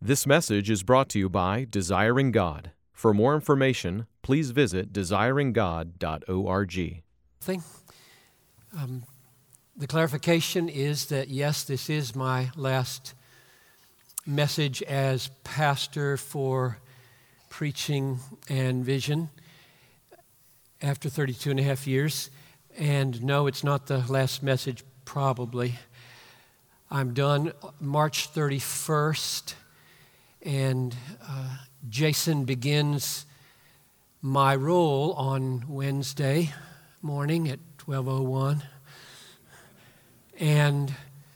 This message is brought to you by Desiring God. For more information, please visit desiringgod.org. The clarification is that, yes, this is my last message as pastor for preaching and vision after 32 and a half years. And no, it's not the last message, probably. I'm done March 31st, and Jason begins my role on Wednesday morning at 12:01. And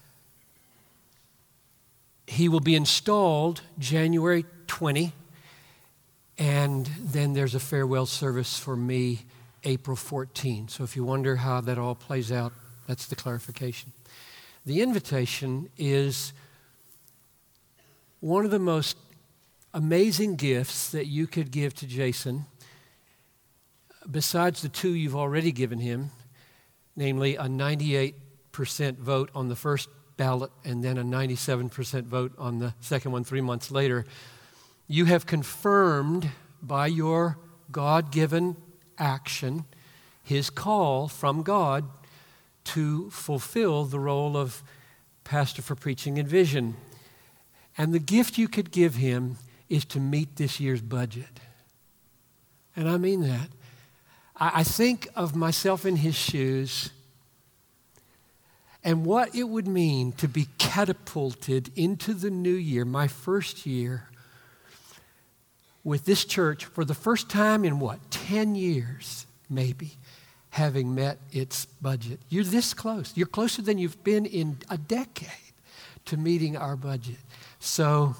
he will be installed January 20, and then there's a farewell service for me April 14. So if you wonder how that all plays out, that's the clarification. The invitation is one of the most amazing gifts that you could give to Jason, besides the two you've already given him, namely a 98% vote on the first ballot and then a 97% vote on the second one 3 months later. You have confirmed by your God-given action his call from God to fulfill the role of pastor for preaching and vision. And the gift you could give him is to meet this year's budget. And I mean that. I think of myself in his shoes and what it would mean to be catapulted into the new year, my first year, with this church for the first time in 10 years, maybe, having met its budget. You're this close. You're closer than you've been in a decade to meeting our budget. So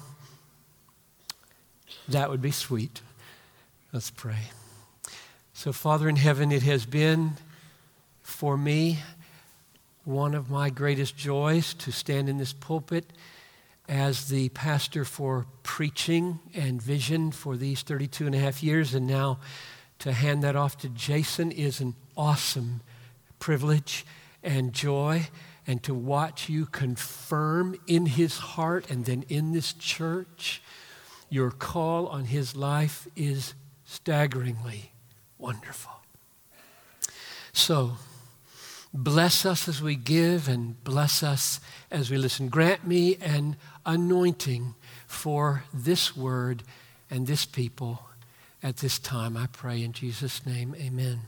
that would be sweet. Let's pray. So, Father in heaven, it has been for me one of my greatest joys to stand in this pulpit as the pastor for preaching and vision for these 32 and a half years, and now to hand that off to Jason is an awesome privilege and joy, and to watch you confirm in his heart and then in this church your call on his life is staggeringly wonderful. So, bless us as we give and bless us as we listen. Grant me an anointing for this word and this people at this time, I pray in Jesus' name, amen.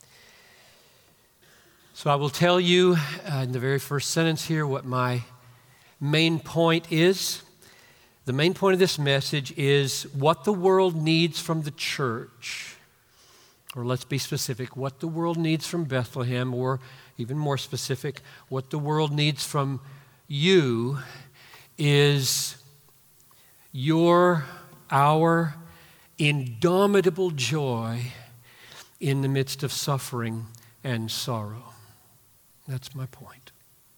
So I will tell you in the very first sentence here what my main point is. The main point of this message is what the world needs from the church. Or let's be specific, what the world needs from Bethlehem, or even more specific, what the world needs from you is our indomitable joy in the midst of suffering and sorrow. That's my point.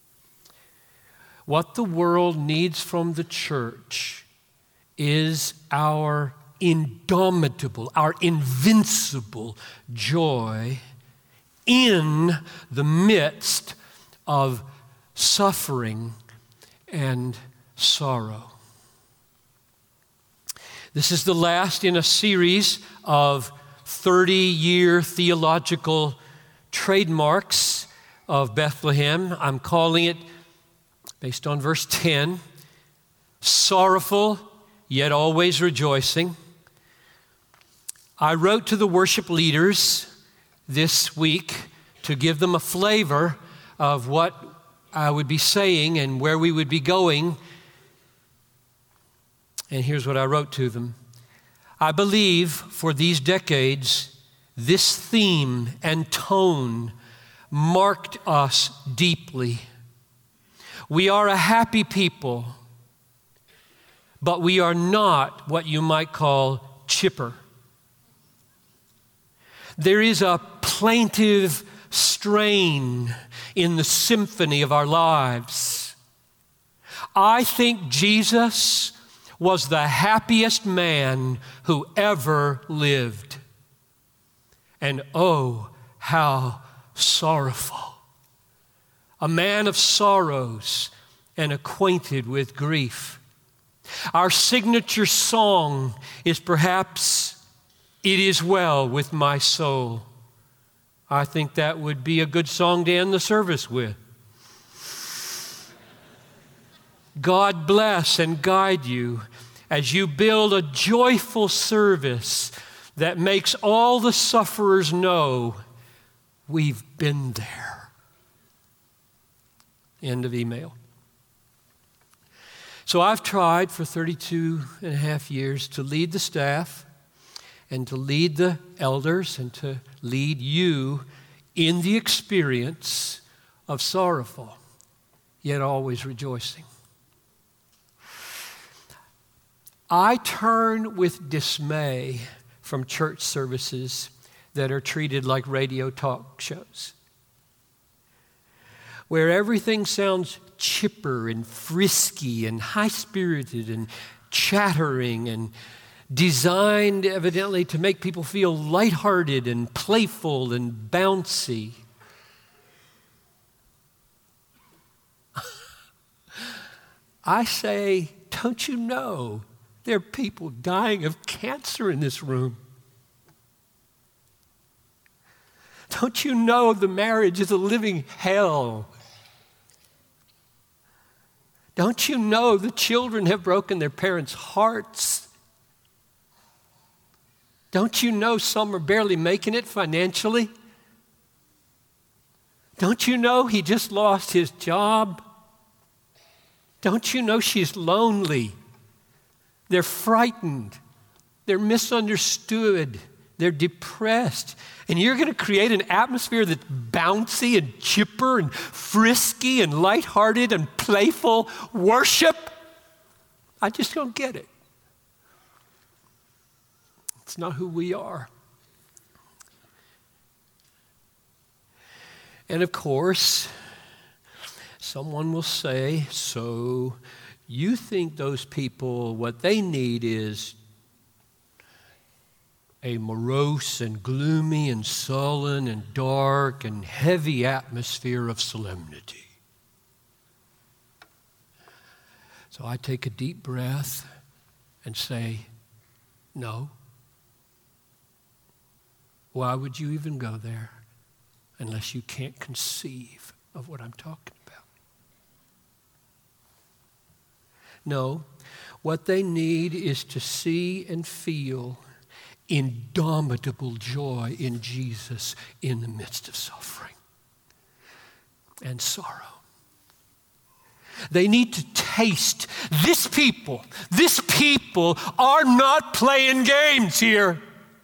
What the world needs from the church is our indomitable, our invincible joy in the midst of suffering and sorrow. This is the last in a series of 30-year theological trademarks of Bethlehem. I'm calling it, based on verse 10, sorrowful yet always rejoicing. I wrote to the worship leaders this week to give them a flavor of what I would be saying and where we would be going. And here's what I wrote to them. I believe for these decades, this theme and tone marked us deeply. We are a happy people, but we are not what you might call chipper. There is a plaintive strain in the symphony of our lives. I think Jesus was the happiest man who ever lived. And oh, how sorrowful. A man of sorrows and acquainted with grief. Our signature song is perhaps, "It is well with my soul." I think that would be a good song to end the service with. God bless and guide you as you build a joyful service that makes all the sufferers know we've been there. End of email. So I've tried for 32 and a half years to lead the staff and to lead the elders and to lead you in the experience of sorrowful, yet always rejoicing. I turn with dismay from church services that are treated like radio talk shows, where everything sounds chipper and frisky and high-spirited and chattering and designed evidently to make people feel lighthearted and playful and bouncy. I say, don't you know there are people dying of cancer in this room? Don't you know the marriage is a living hell? Don't you know the children have broken their parents' hearts? Don't you know some are barely making it financially? Don't you know he just lost his job? Don't you know she's lonely? They're frightened. They're misunderstood. They're depressed. And you're going to create an atmosphere that's bouncy and chipper and frisky and lighthearted and playful worship? I just don't get it. It's not who we are. And of course, someone will say, so you think those people, what they need is a morose and gloomy and sullen and dark and heavy atmosphere of solemnity. So I take a deep breath and say, no. Why would you even go there unless you can't conceive of what I'm talking about? No, what they need is to see and feel indomitable joy in Jesus in the midst of suffering and sorrow. They need to taste this people are not playing games here.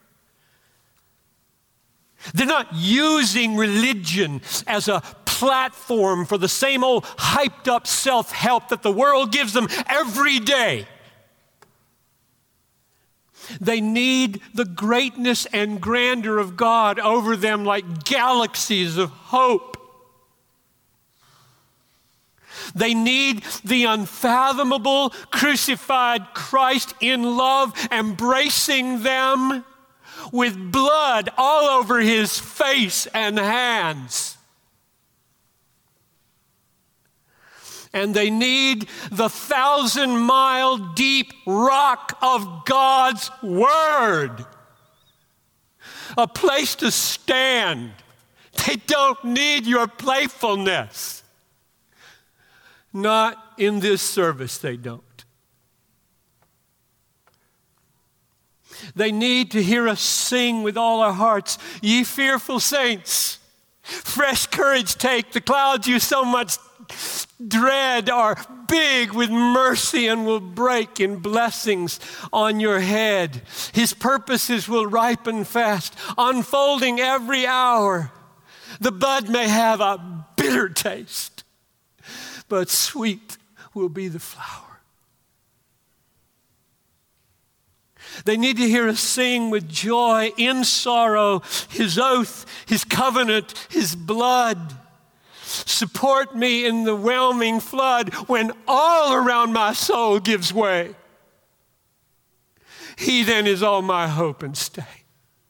They're not using religion as a platform for the same old hyped up self-help that the world gives them every day. They need the greatness and grandeur of God over them like galaxies of hope. They need the unfathomable crucified Christ in love embracing them with blood all over his face and hands. And they need the 1,000-mile deep rock of God's Word. A place to stand. They don't need your playfulness. Not in this service, they don't. They need to hear us sing with all our hearts, "Ye fearful saints, fresh courage take. The clouds you so much dread are big with mercy and will break in blessings on your head. His purposes will ripen fast, unfolding every hour. The bud may have a bitter taste, but sweet will be the flower." They need to hear us sing with joy in sorrow, his oath, his covenant, his blood. Support me in the whelming flood when all around my soul gives way. He then is all my hope and stay.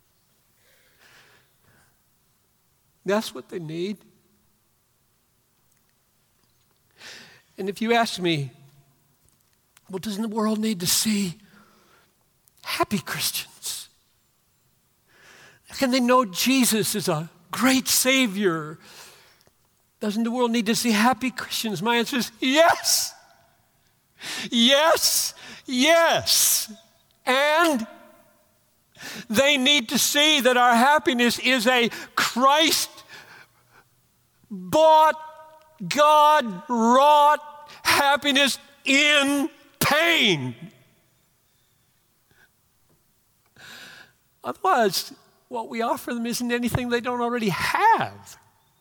That's what they need. And if you ask me, Well, doesn't the world need to see happy Christians? Can they know Jesus is a great Savior? Doesn't the world need to see happy Christians? My answer is yes. Yes, yes. And they need to see that our happiness is a Christ-bought, God-wrought happiness in pain. Otherwise, what we offer them isn't anything they don't already have.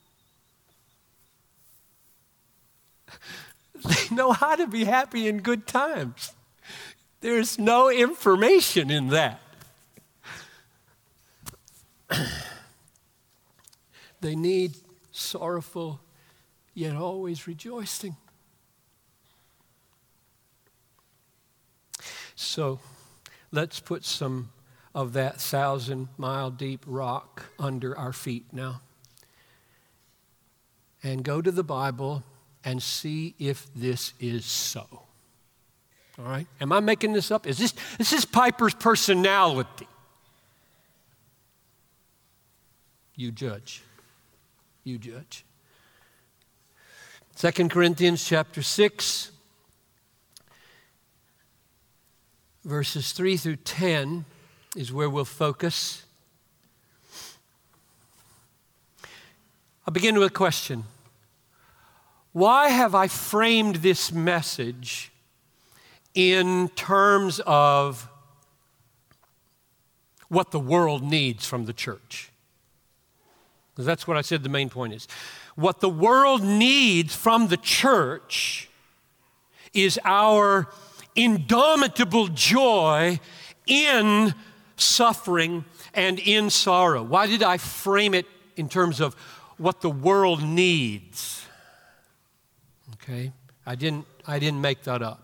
They know how to be happy in good times. There's no information in that. They need sorrowful, yet always rejoicing. So let's put some of that 1,000-mile deep rock under our feet now and go to the Bible and see if this is so. All right? Am I making this up? Is this Piper's personality? You judge. You judge. 2 Corinthians chapter 6, verses 3 through 10 is where we'll focus. I'll begin with a question. Why have I framed this message in terms of what the world needs from the church? Because that's what I said the main point is. What the world needs from the church is our indomitable joy in suffering and in sorrow. Why did I frame it in terms of what the world needs? Okay, I didn't make that up.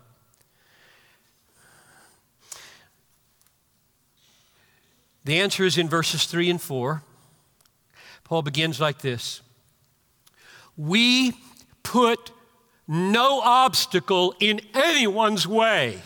The answer is in verses 3 and 4. Paul begins like this. We put no obstacle in anyone's way.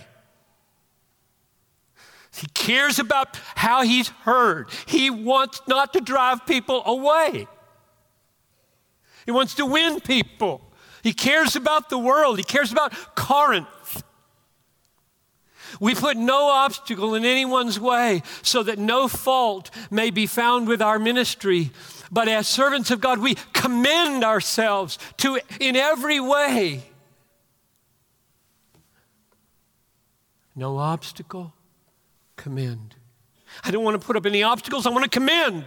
He cares about how he's heard. He wants not to drive people away. He wants to win people. He cares about the world. He cares about Corinth. We put no obstacle in anyone's way so that no fault may be found with our ministry. But as servants of God, we commend ourselves to in every way. No obstacle, commend. I don't want to put up any obstacles. I want to commend.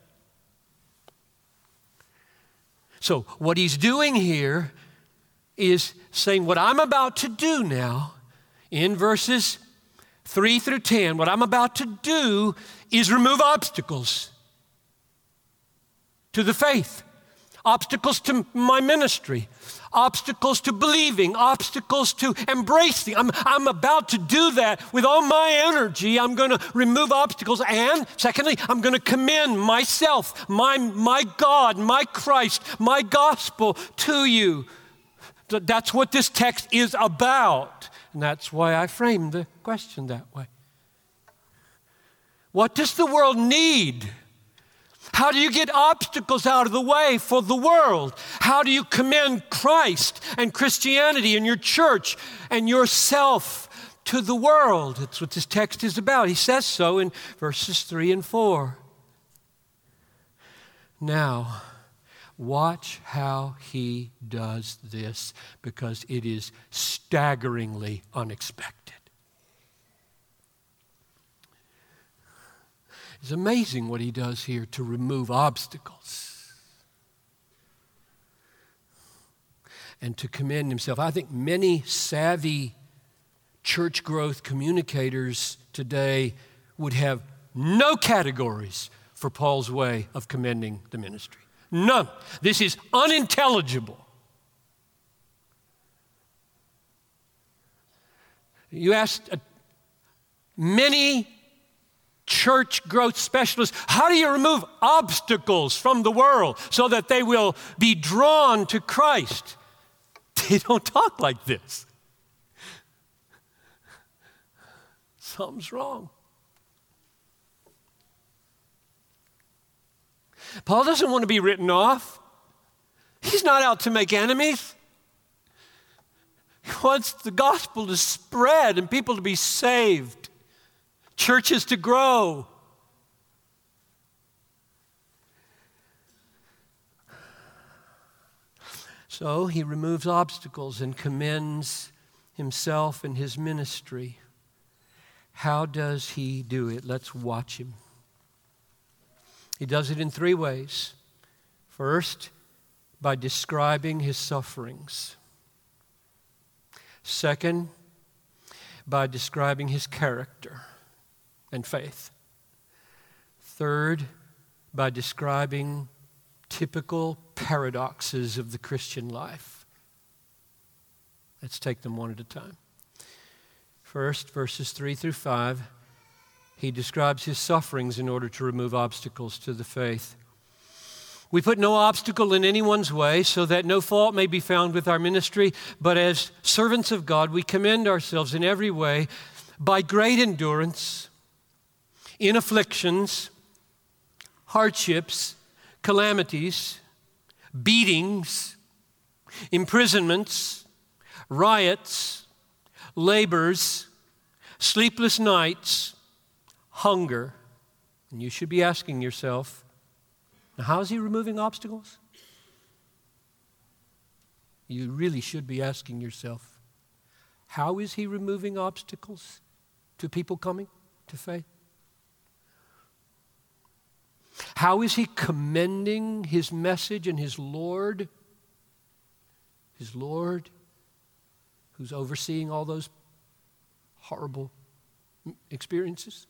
So what he's doing here is saying what I'm about to do now in verses 3 through 10, what I'm about to do is remove obstacles to the faith, obstacles to my ministry, obstacles to believing, obstacles to embracing. I'm about to do that with all my energy. I'm going to remove obstacles. And secondly, I'm going to commend myself, my God, my Christ, my gospel to you. That's what this text is about. And that's why I framed the question that way. What does the world need? How do you get obstacles out of the way for the world? How do you commend Christ and Christianity and your church and yourself to the world? That's what this text is about. He says so in verses 3 and 4. Now, watch how he does this because it is staggeringly unexpected. It's amazing what he does here to remove obstacles and to commend himself. I think many savvy church growth communicators today would have no categories for Paul's way of commending the ministry. None. This is unintelligible. You asked many church growth specialists, how do you remove obstacles from the world so that they will be drawn to Christ? They don't talk like this. something's wrong. Paul doesn't want to be written off. He's not out to make enemies. He wants the gospel to spread and people to be saved, churches to grow. So he removes obstacles and commends himself and his ministry. How does he do it? Let's watch him. He does it in three ways. First, by describing his sufferings. Second, by describing his character and faith. Third, by describing typical paradoxes of the Christian life. Let's take them one at a time. First, verses 3 through 5, he describes his sufferings in order to remove obstacles to the faith. We put no obstacle in anyone's way so that no fault may be found with our ministry, but as servants of God, we commend ourselves in every way by great endurance, in afflictions, hardships, calamities, beatings, imprisonments, riots, labors, sleepless nights, hunger. And you should be asking yourself, now how is he removing obstacles? You really should be asking yourself, how is he removing obstacles to people coming to faith? How is he commending his message and his Lord who's overseeing all those horrible experiences?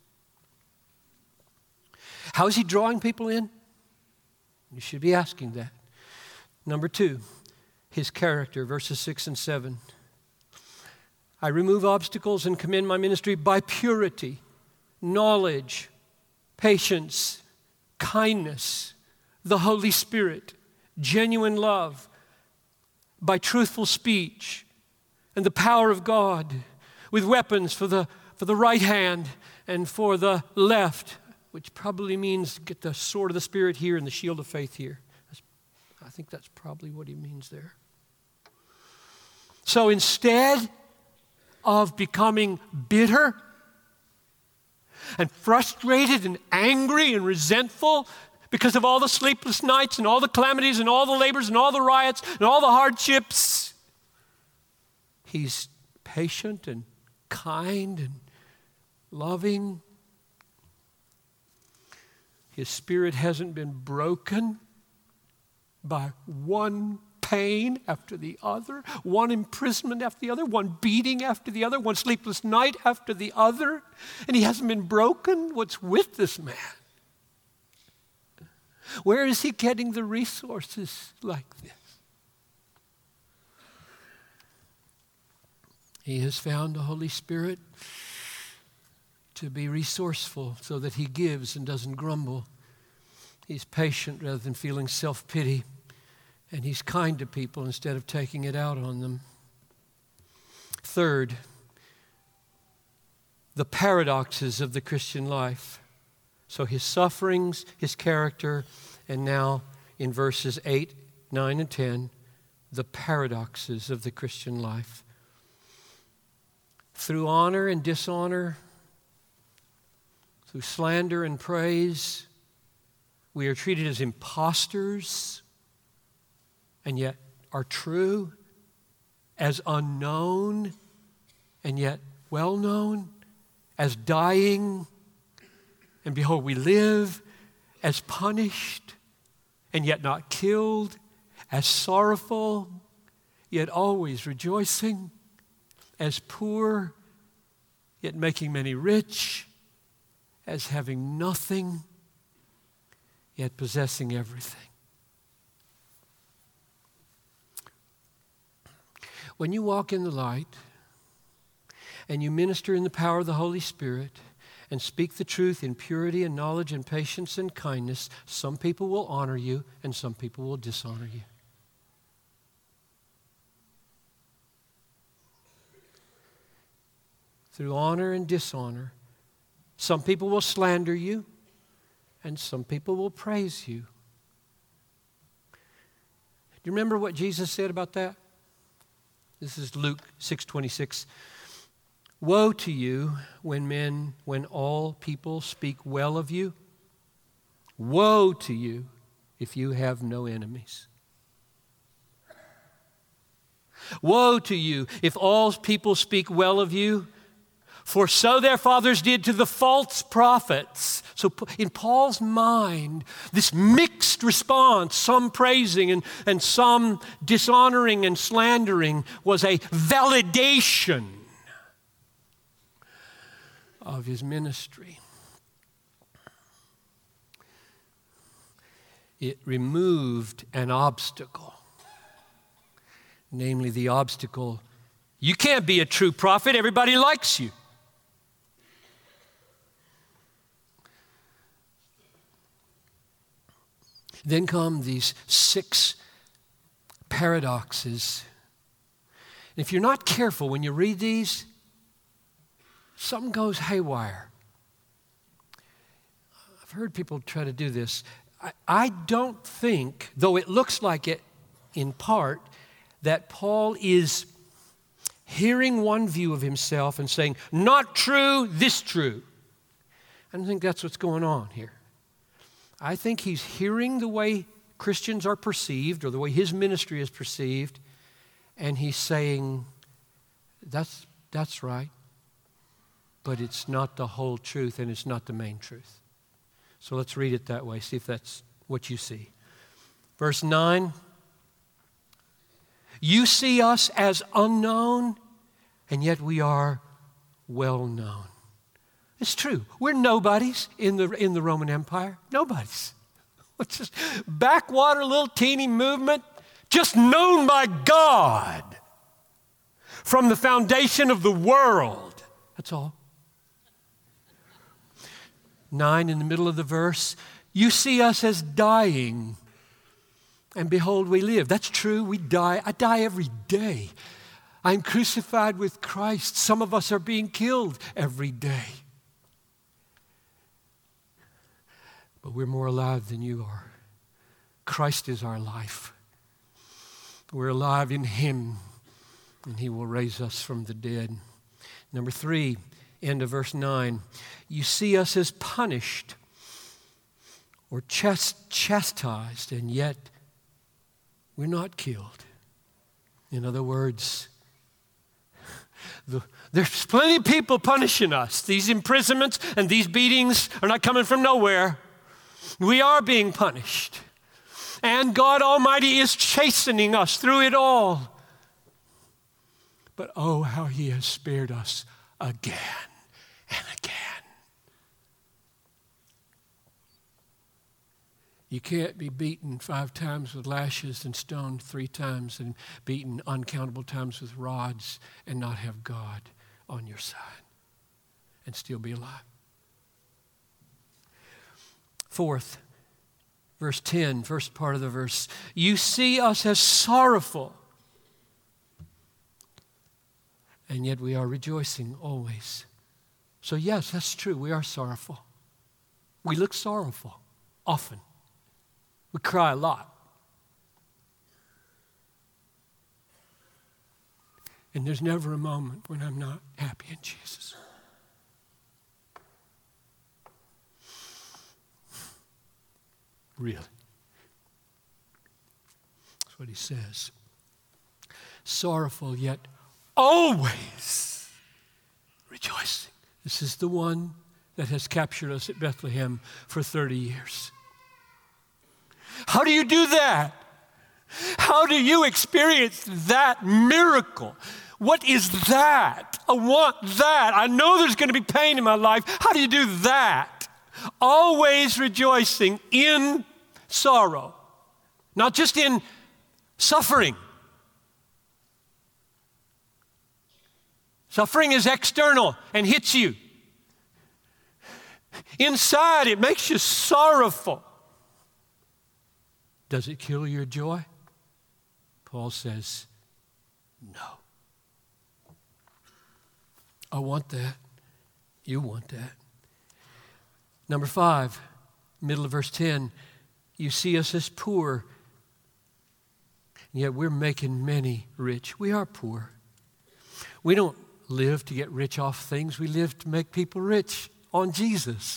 How is he drawing people in? You should be asking that. Number two, his character, verses 6 and 7. I remove obstacles and commend my ministry by purity, knowledge, patience, kindness, the Holy Spirit, genuine love, by truthful speech and the power of God, with weapons for the right hand and for the left, which probably means get the sword of the Spirit here and the shield of faith here. I think that's probably what he means there. So instead of becoming bitter and frustrated and angry and resentful because of all the sleepless nights and all the calamities and all the labors and all the riots and all the hardships, he's patient and kind and loving. His spirit hasn't been broken by one pain after the other, one imprisonment after the other, one beating after the other, one sleepless night after the other, and he hasn't been broken. What's with this man? Where is he getting the resources like this? He has found the Holy Spirit to be resourceful so that he gives and doesn't grumble. He's patient rather than feeling self-pity. And he's kind to people instead of taking it out on them. Third, the paradoxes of the Christian life. So his sufferings, his character, and now in verses 8, 9, and 10, the paradoxes of the Christian life. Through honor and dishonor, through slander and praise, we are treated as impostors and yet are true, as unknown and yet well known, as dying and behold we live, as punished and yet not killed, as sorrowful yet always rejoicing, as poor yet making many rich, as having nothing yet possessing everything. When you walk in the light and you minister in the power of the Holy Spirit and speak the truth in purity and knowledge and patience and kindness, some people will honor you and some people will dishonor you. through honor and dishonor. Some people will slander you, and some people will praise you. Do you remember what Jesus said about that? This is Luke 6:26. Woe to you when all people speak well of you. Woe to you if you have no enemies. Woe to you if all people speak well of you, for so their fathers did to the false prophets. So in Paul's mind, this mixed response, some praising and some dishonoring and slandering, was a validation of his ministry. It removed an obstacle, namely the obstacle, you can't be a true prophet, everybody likes you. Then come these 6 paradoxes. If you're not careful when you read these, something goes haywire. I've heard people try to do this. I don't think, though it looks like it in part, that Paul is hearing one view of himself and saying, not true, this true. I don't think that's what's going on here. I think he's hearing the way Christians are perceived or the way his ministry is perceived, and he's saying, that's right, but it's not the whole truth and it's not the main truth. So let's read it that way, see if that's what you see. Verse 9, you see us as unknown, and yet we are well known. It's true. We're nobodies in the Roman Empire. Nobodies. It's just backwater, little teeny movement, just known by God from the foundation of the world. That's all. 9 in the middle of the verse, you see us as dying, and behold, we live. That's true. We die. I die every day. I'm crucified with Christ. Some of us are being killed every day. But we're more alive than you are. Christ is our life. We're alive in Him, and He will raise us from the dead. Number 3, end of verse 9. You see us as punished or chastised, and yet we're not killed. In other words, there's plenty of people punishing us. These imprisonments and these beatings are not coming from nowhere. We are being punished. And God Almighty is chastening us through it all. But oh, how He has spared us again and again. You can't be beaten 5 times with lashes and stoned 3 times and beaten uncountable times with rods and not have God on your side and still be alive. 4th, verse 10, first part of the verse. You see us as sorrowful, and yet we are rejoicing always. So yes, that's true. We are sorrowful. We look sorrowful often. We cry a lot. And there's never a moment when I'm not happy in Jesus. Really. That's what he says. Sorrowful, yet always rejoicing. This is the one that has captured us at Bethlehem for 30 years. How do you do that? How do you experience that miracle? What is that? I want that. I know there's going to be pain in my life. How do you do that? Always rejoicing in sorrow, not just in suffering. Suffering is external and hits you. Inside, it makes you sorrowful. Does it kill your joy? Paul says, no. I want that. You want that. Number 5, middle of verse 10, you see us as poor, and yet we're making many rich. We are poor. We don't live to get rich off things. We live to make people rich on Jesus.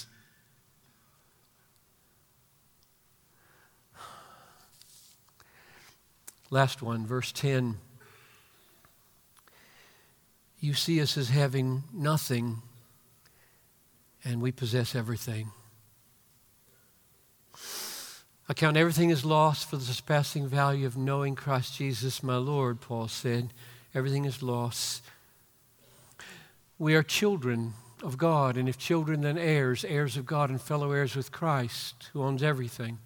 Last one, verse 10. You see us as having nothing, and we possess everything. I count everything as lost for the surpassing value of knowing Christ Jesus my Lord, Paul said. Everything is lost. We are children of God, and if children, then heirs, heirs of God and fellow heirs with Christ, who owns everything.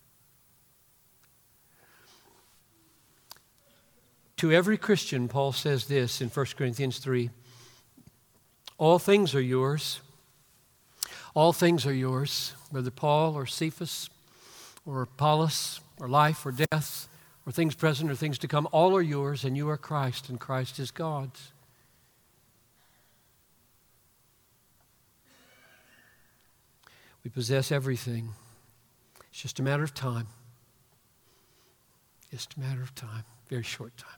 To every Christian, Paul says this in 1 Corinthians 3, all things are yours. All things are yours, whether Paul or Cephas or Apollos or life or death or things present or things to come, all are yours, and you are Christ, and Christ is God's. We possess everything. It's just a matter of time. Just a matter of time, very short time.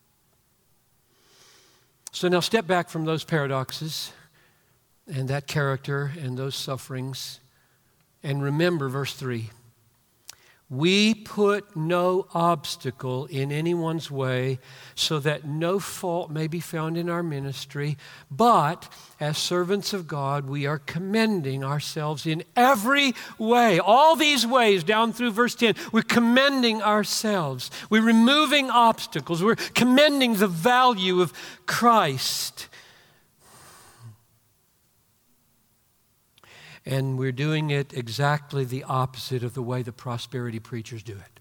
So now step back from those paradoxes and that character and those sufferings and remember verse 3. We put no obstacle in anyone's way so that no fault may be found in our ministry, but as servants of God, we are commending ourselves in every way. All these ways down through verse 10, we're commending ourselves. We're removing obstacles. We're commending the value of Christ. And we're doing it exactly the opposite of the way the prosperity preachers do it.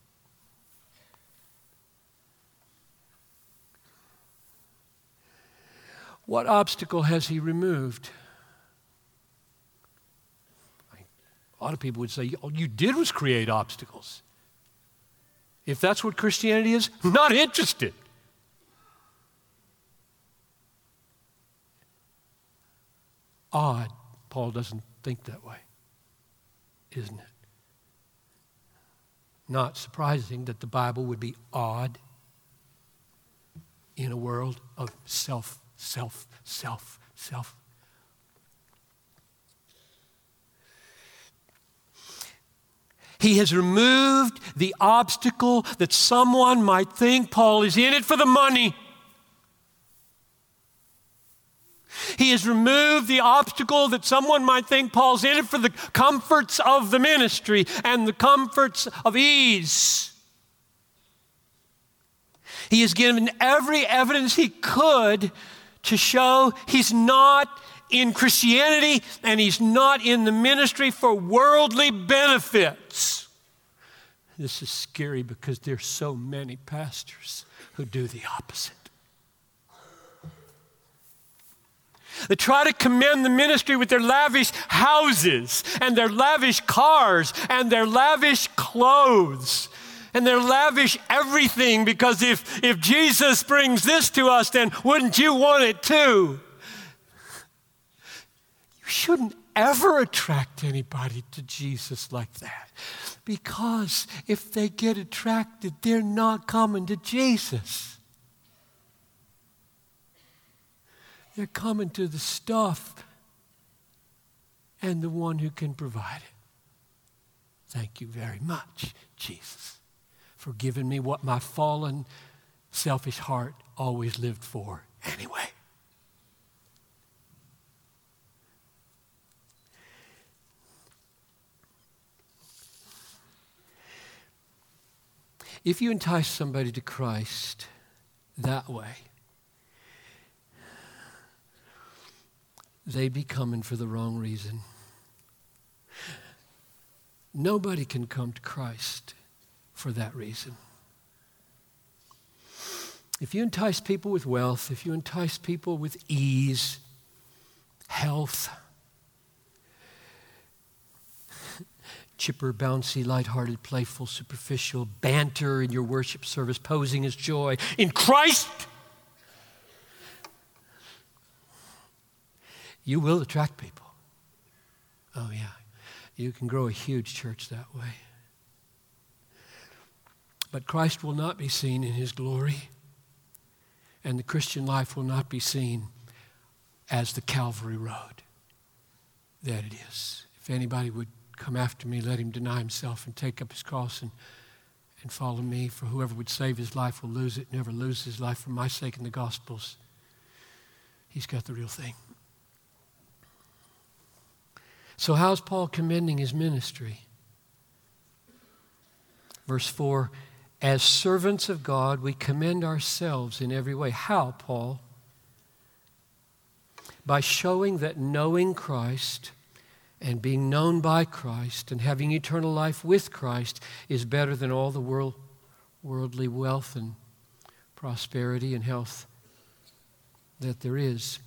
What obstacle has he removed? A lot of people would say, all you did was create obstacles. If that's what Christianity is, not interested. Odd, Paul doesn't think that way, isn't it? Not surprising that the Bible would be odd in a world of self. He has removed the obstacle that someone might think Paul is in it for the money. He has removed the obstacle that someone might think Paul's in it for the comforts of the ministry and the comforts of ease. He has given every evidence he could to show he's not in Christianity and he's not in the ministry for worldly benefits. This is scary because there's so many pastors who do the opposite. They try to commend the ministry with their lavish houses and their lavish cars and their lavish clothes and their lavish everything, because if Jesus brings this to us, then wouldn't you want it too? You shouldn't ever attract anybody to Jesus like that, because if they get attracted, they're not coming to Jesus. They're coming to the stuff and the one who can provide it. Thank you very much, Jesus, for giving me what my fallen, selfish heart always lived for anyway. If you entice somebody to Christ that way, they be coming for the wrong reason. Nobody can come to Christ for that reason. If you entice people with wealth, if you entice people with ease, health, chipper, bouncy, lighthearted, playful, superficial, banter in your worship service, posing as joy in Christ, You will attract people. Oh, yeah. You can grow a huge church that way. But Christ will not be seen in his glory, and the Christian life will not be seen as the Calvary road that it is. If anybody would come after me, let him deny himself and take up his cross and follow me. For whoever would save his life will lose it, never lose his life for my sake in the Gospels. He's got the real thing. So how's Paul commending his ministry? Verse 4, as servants of God, we commend ourselves in every way. How, Paul? By showing that knowing Christ and being known by Christ and having eternal life with Christ is better than all the worldly wealth and prosperity and health that there is.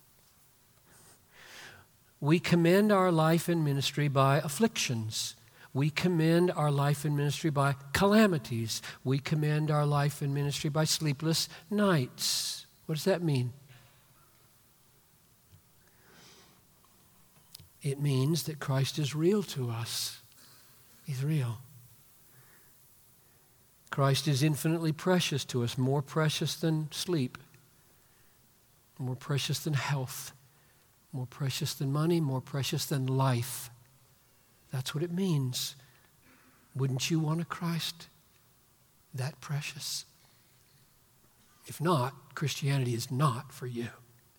We commend our life and ministry by afflictions. We commend our life and ministry by calamities. We commend our life and ministry by sleepless nights. What does that mean? It means that Christ is real to us. He's real. Christ is infinitely precious to us, more precious than sleep, more precious than health, more precious than money, more precious than life. That's what it means. Wouldn't you want a Christ that precious? If not, Christianity is not for you.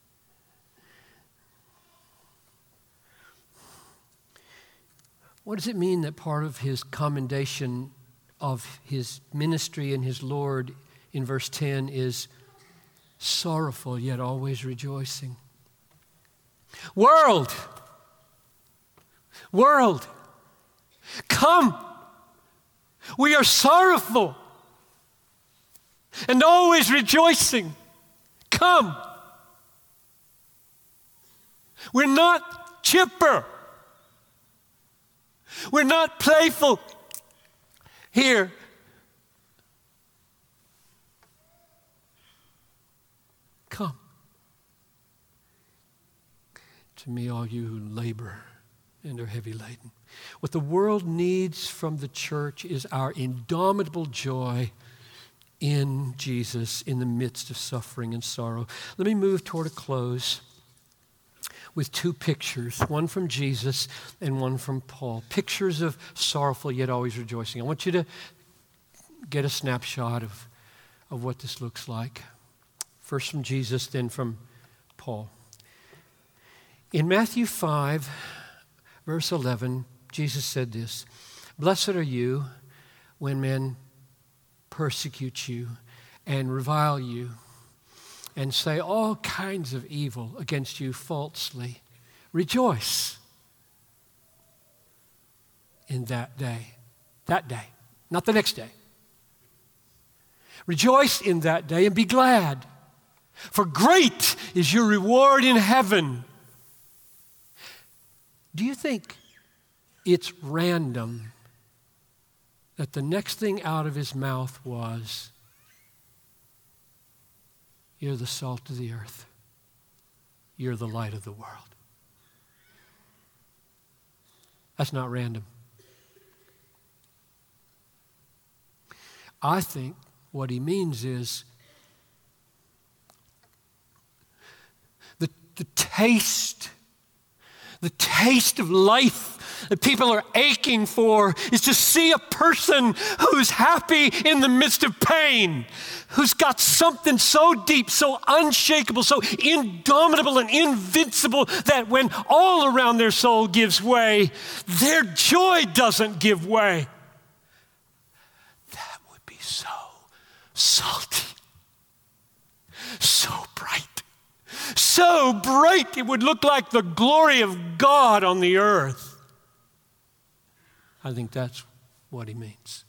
What does it mean that part of his commendation of his ministry and his Lord in verse 10 is sorrowful yet always rejoicing? World, come. We are sorrowful and always rejoicing. Come. We're not chipper. We're not playful here. Come. To me, all you who labor and are heavy laden. What the world needs from the church is our indomitable joy in Jesus in the midst of suffering and sorrow. Let me move toward a close with two pictures, one from Jesus and one from Paul. Pictures of sorrowful yet always rejoicing. I want you to get a snapshot of what this looks like. First from Jesus, then from Paul. In Matthew 5, verse 11, Jesus said this, "Blessed are you when men persecute you and revile you and say all kinds of evil against you falsely. Rejoice in that day, not the next day. Rejoice in that day and be glad, for great is your reward in heaven." Do you think it's random that the next thing out of his mouth was, "You're the salt of the earth. You're the light of the world"? That's not random. I think what he means is the taste of life that people are aching for is to see a person who's happy in the midst of pain, who's got something so deep, so unshakable, so indomitable and invincible that when all around their soul gives way, their joy doesn't give way. That would be so salty, so bright. So bright it would look like the glory of God on the earth. I think that's what he means.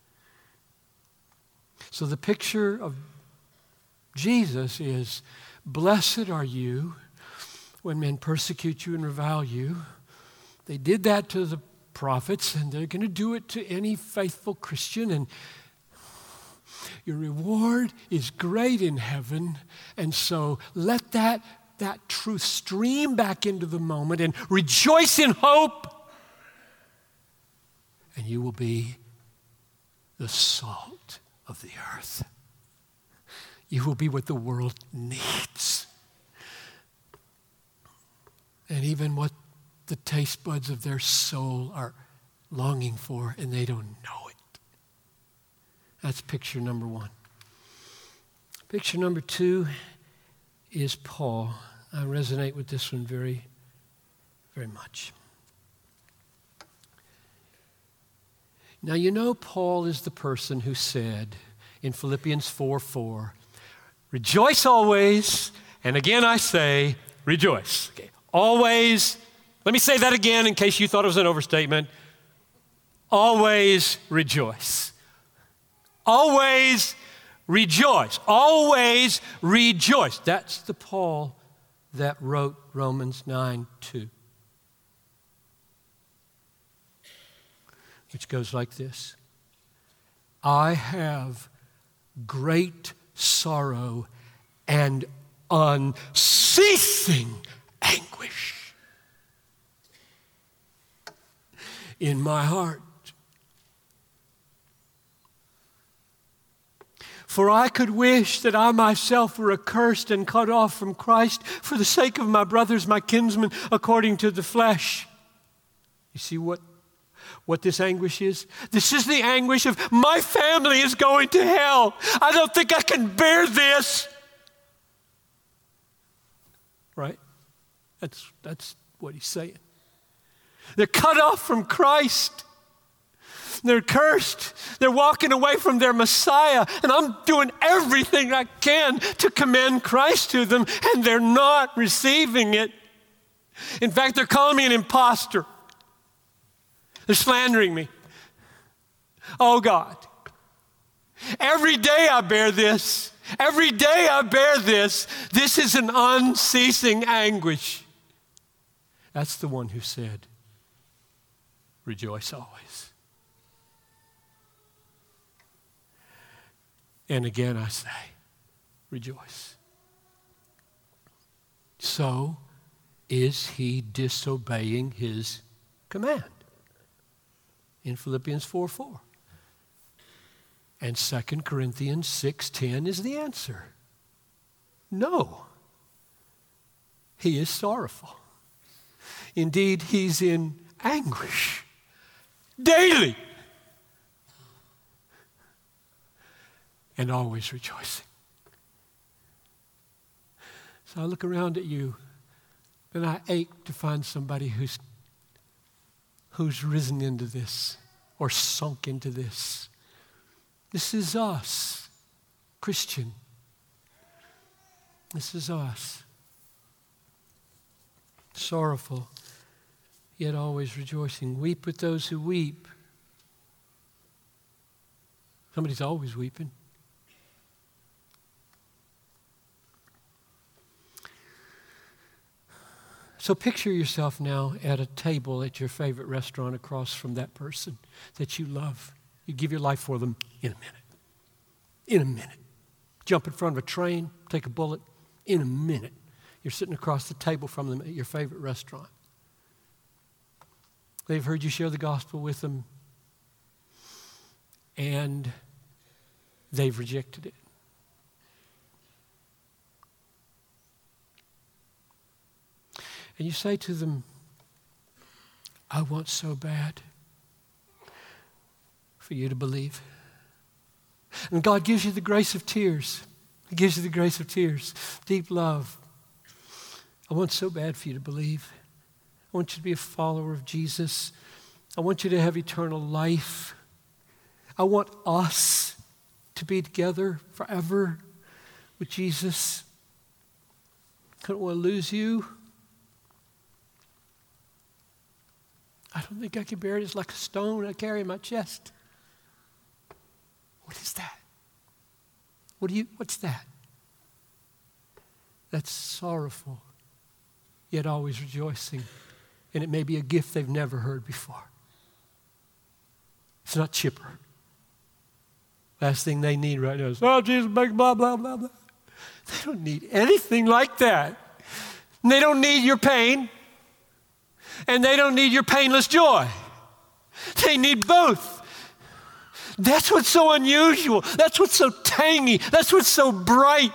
So the picture of Jesus is, blessed are you when men persecute you and revile you. They did that to the prophets, and they're going to do it to any faithful Christian, and your reward is great in heaven, and so let that that truth stream back into the moment and rejoice in hope. And you will be the salt of the earth. You will be what the world needs. And even what the taste buds of their soul are longing for, and they don't know it. That's picture number one. Picture number two is Paul. I resonate with this one very, very much. Now, you know Paul is the person who said in Philippians 4:4, rejoice always, and again I say, rejoice. Okay. Always, let me say that again in case you thought it was an overstatement. Always rejoice. Always rejoice. Always rejoice. That's the Paul that wrote Romans 9:2. Which goes like this. I have great sorrow and unceasing anguish in my heart. For I could wish that I myself were accursed and cut off from Christ for the sake of my brothers, my kinsmen, according to the flesh. You see what this anguish is? This is the anguish of my family is going to hell. I don't think I can bear this. Right? That's what he's saying. They're cut off from Christ. They're cursed. They're walking away from their Messiah. And I'm doing everything I can to commend Christ to them, and they're not receiving it. In fact, they're calling me an imposter. They're slandering me. Oh, God. Every day I bear this. Every day I bear this. This is an unceasing anguish. That's the one who said, rejoice always. And again I say, rejoice. So is he disobeying his command? In Philippians 4:4. And 2 Corinthians 6:10 is the answer. No. He is sorrowful. Indeed, he's in anguish daily and always rejoicing. So I look around at you and I ache to find somebody who's risen into this or sunk into this. This is us, Christian. This is us. Sorrowful, yet always rejoicing. Weep with those who weep. Somebody's always weeping. So picture yourself now at a table at your favorite restaurant across from that person that you love. You give your life for them in a minute. In a minute. Jump in front of a train, take a bullet. In a minute. You're sitting across the table from them at your favorite restaurant. They've heard you share the gospel with them, and they've rejected it. And you say to them, I want so bad for you to believe. And God gives you the grace of tears. He gives you the grace of tears, deep love. I want so bad for you to believe. I want you to be a follower of Jesus. I want you to have eternal life. I want us to be together forever with Jesus. I don't want to lose you. I don't think I can bear it. It's like a stone I carry in my chest. What is that? What's that? That's sorrowful, yet always rejoicing. And it may be a gift they've never heard before. It's not chipper. Last thing they need right now is, oh, Jesus, blah, blah, blah, blah. They don't need anything like that. And they don't need your pain. And they don't need your painless joy. They need both. That's what's so unusual. That's what's so tangy. That's what's so bright.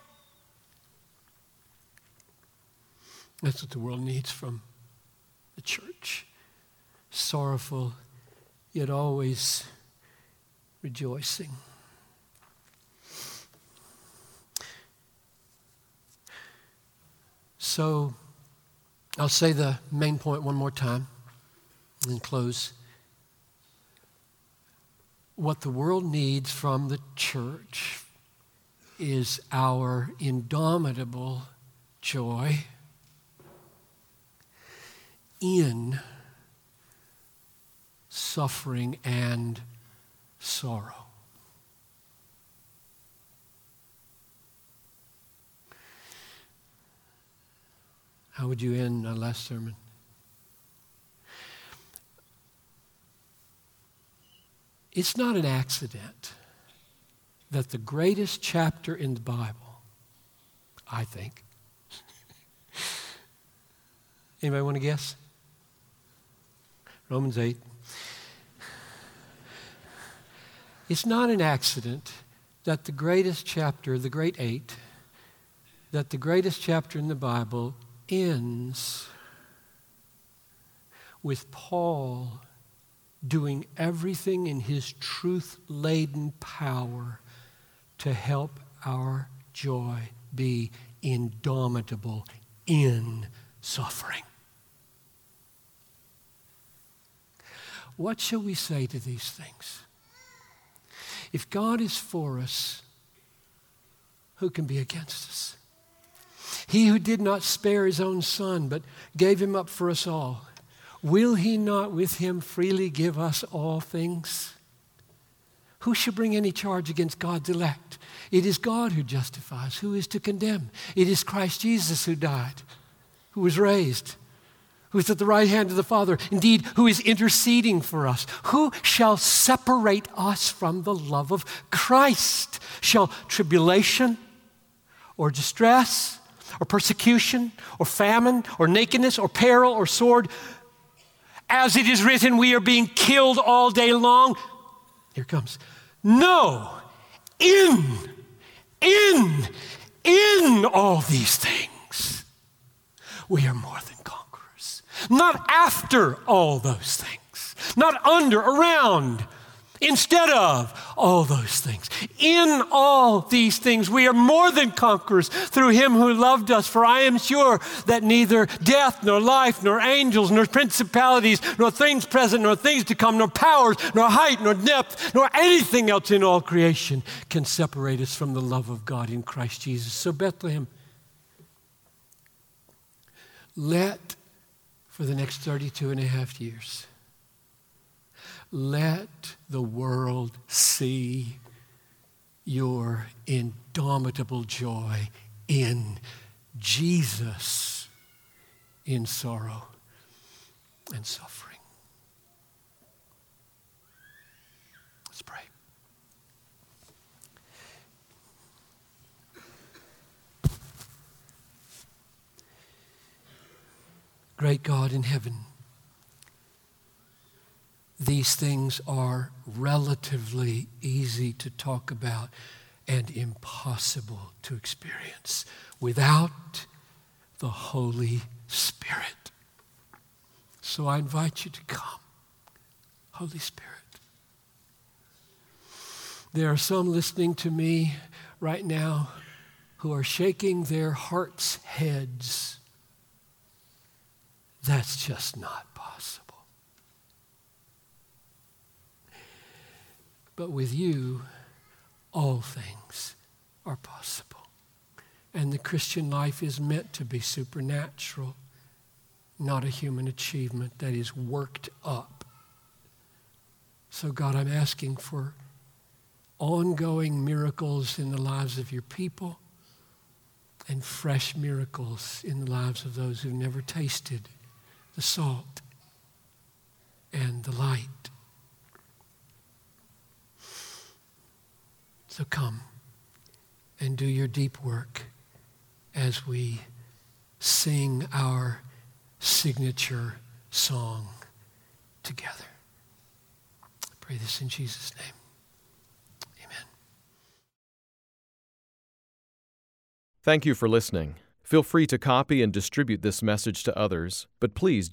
That's what the world needs from the church. Sorrowful, yet always rejoicing. So, I'll say the main point one more time and then close. What the world needs from the church is our indomitable joy in suffering and sorrow. How would you end our last sermon? It's not an accident that the greatest chapter in the Bible, I think. Anybody want to guess? Romans 8. It's not an accident that the greatest chapter, the great 8, that the greatest chapter in the Bible ends with Paul doing everything in his truth-laden power to help our joy be indomitable in suffering. What shall we say to these things? If God is for us, who can be against us? He who did not spare his own son, but gave him up for us all, will he not with him freely give us all things? Who shall bring any charge against God's elect? It is God who justifies. Who is to condemn? It is Christ Jesus who died, who was raised, who is at the right hand of the Father, indeed, who is interceding for us. Who shall separate us from the love of Christ? Shall tribulation or distress or persecution or famine or nakedness or peril or sword? As it is written, we are being killed all day long. Here it comes. No, in all these things, we are more than conquerors. Not after all those things, not under, around, instead of all those things. In all these things, we are more than conquerors through him who loved us. For I am sure that neither death, nor life, nor angels, nor principalities, nor things present, nor things to come, nor powers, nor height, nor depth, nor anything else in all creation can separate us from the love of God in Christ Jesus. So Bethlehem, let, for the next 32 and a half years, let the world see your indomitable joy in Jesus in sorrow and suffering. Let's pray. Great God in heaven, these things are relatively easy to talk about and impossible to experience without the Holy Spirit. So I invite you to come, Holy Spirit. There are some listening to me right now who are shaking their hearts' heads. That's just not possible. But with you, all things are possible. And the Christian life is meant to be supernatural, not a human achievement that is worked up. So God, I'm asking for ongoing miracles in the lives of your people and fresh miracles in the lives of those who've never tasted the salt and the light. So come and do your deep work as we sing our signature song together. I pray this in Jesus' name. Amen. Thank you for listening. Feel free to copy and distribute this message to others, but please